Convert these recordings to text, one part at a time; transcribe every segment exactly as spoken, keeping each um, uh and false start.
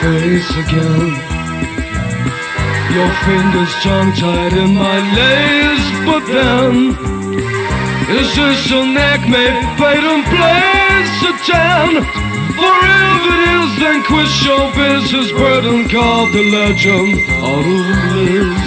face again. Your fingers tongue-tied in my lace, but then is this a neck made fate and place a ten? For if it is, then quit showbiz, his burden called the legend out of bliss.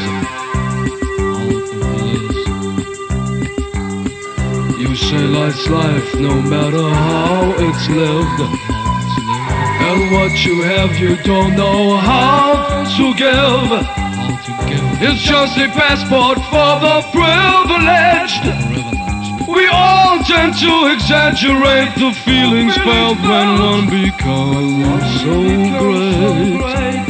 You say life's life, no matter how it's lived, and what you have you don't know how to give. It's just a passport for the privileged. We all tend to exaggerate the feelings felt when one becomes so great.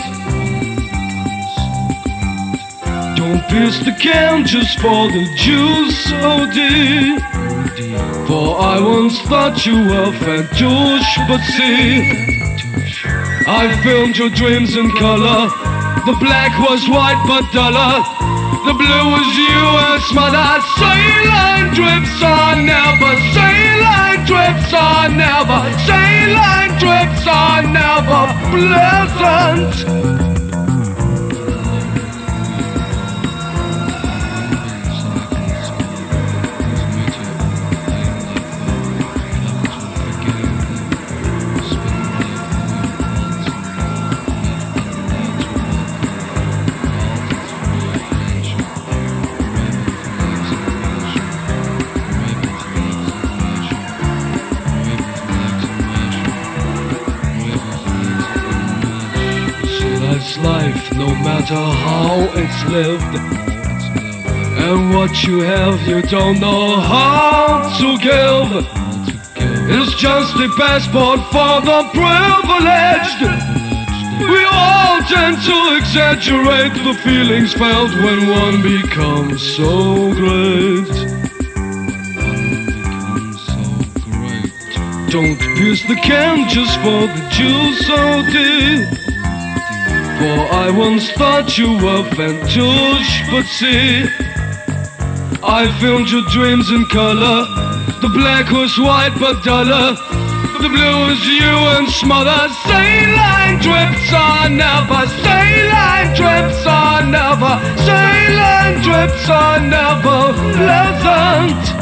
Don't pierce the can just for the juice, O D. For I once thought you were fantouche, but see, I filmed your dreams in color. The black was white but duller. The blue was you and smothered. Saline drips are never. Saline drips are never. Saline drips are never pleasant. Life, no matter how it's lived, and what you have you don't know how to give. It's just a passport for the privileged. We all tend to exaggerate the feelings felt when one becomes so great. Don't pierce the can just for the juice, O D. For I once thought you were fantouche, but see, I filmed your dreams in color. The black was white but duller. The blue was you and smothered. Saline drips are never. Saline drips are never. Saline drips are never pleasant.